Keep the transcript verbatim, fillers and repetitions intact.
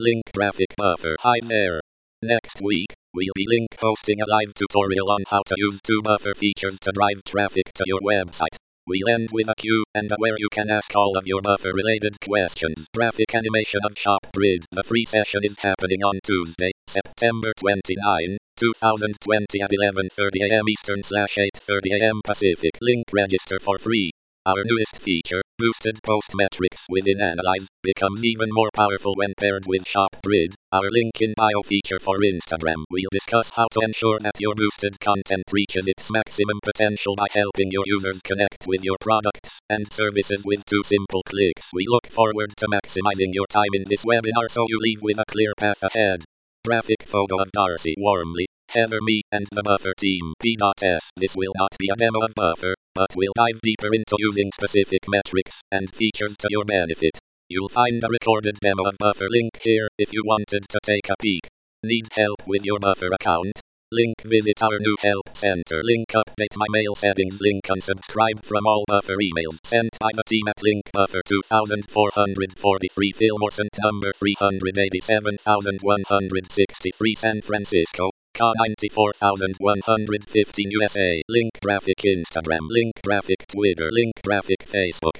Link graphic buffer. Hi there. Next week, we'll be link posting a live tutorial on how to use two buffer features to drive traffic to your website. We'll end with a Q and A where you can ask all of your buffer related questions. Graphic animation of ShopGrid. The free session is happening on Tuesday, September twenty-ninth, two thousand twenty at eleven thirty a m Eastern slash eight thirty a m Pacific. Link register for free. Our newest feature, Boosted Post Metrics within Analyze, becomes even more powerful when paired with ShopGrid, our link in bio feature for Instagram. We'll discuss how to ensure that your boosted content reaches its maximum potential by helping your users connect with your products and services with two simple clicks. We look forward to maximizing your time in this webinar so you leave with a clear path ahead. Graphic photo of Darcy Warmly, Heather, me, and the Buffer team. P.S. This will not be a demo of Buffer, but we'll dive deeper into using specific metrics and features to your benefit. You'll find a recorded demo of Buffer link here if you wanted to take a peek. Need help with your Buffer account? Link visit our new help center. Link update my mail settings. Link unsubscribe from all Buffer emails sent by the team at Link Buffer two thousand four hundred forty-three Philmorson number three hundred eighty-seven thousand one hundred sixty-three San Francisco. C A ninety-four thousand one hundred fifteen U S A. Link graphic Instagram. Link graphic Twitter. Link graphic Facebook.